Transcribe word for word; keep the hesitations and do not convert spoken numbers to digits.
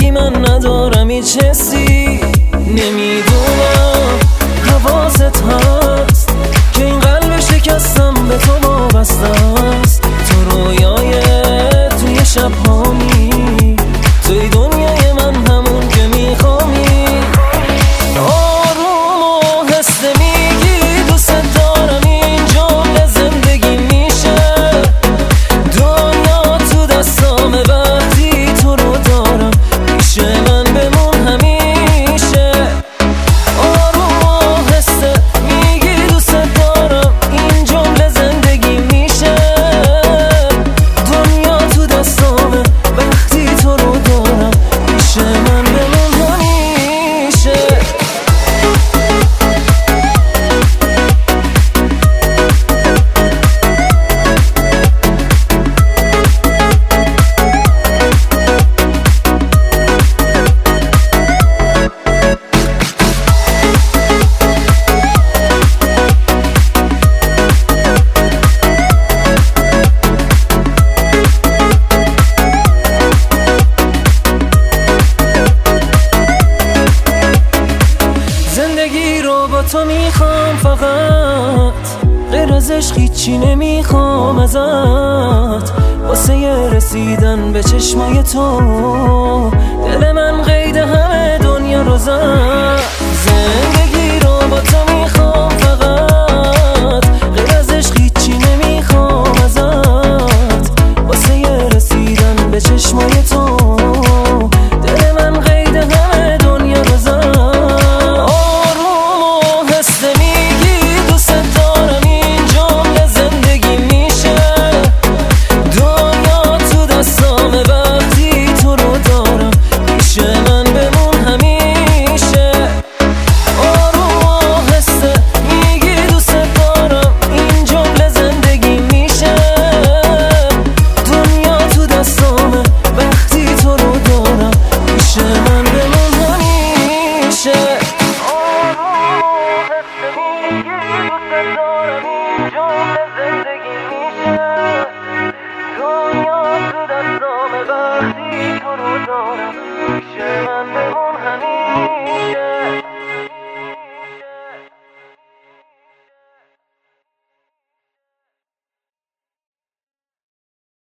ولی من ندارم هیچ حسی. نمیدونم حواست هست که این قلب شکستم به تو وابسته است. تو رویای توی شب هامی، توی دنیای من همون که میخوامی. آروم و هسته میگی دوست دارم، این جمله زندگی میشه. دنیا تو دستامه وقتی تو رو دارم، پیش من بمون همیشه. آروم و هسته میگی دوست دارم، این جمله زندگی میشه. دنیا تو دستامه وقتی تو رو دارم، پیش من بمون همیشه. زندگی رو با تو میخوام فقط، غیر از عشق هیچی نمیخوام ازت. واسه رسیدن به چشمای تو دل من قید همه دنیا رو زد. زندگی رو با تو میخوام فقط، غیر از عشق هیچی نمیخوام ازت. واسه رسیدن به چشمای تو دل من قید همه دنیا رو زد. Don't